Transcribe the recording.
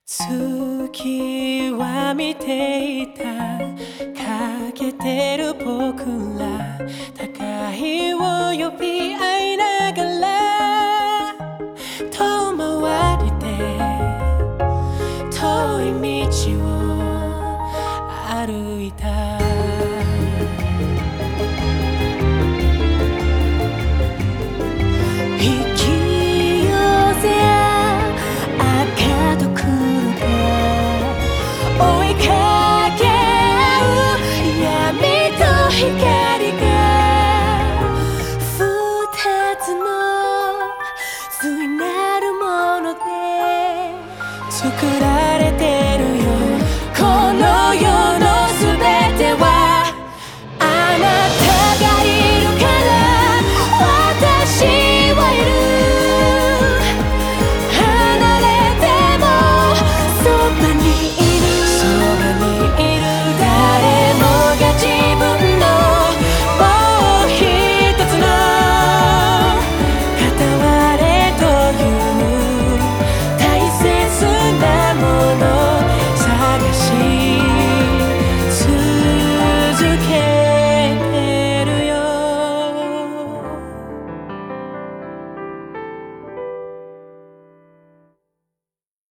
月は見ていた欠けてる僕ら高いを呼び合いながら遠回りで遠い道を歩いた光が二つの対なるもので作られて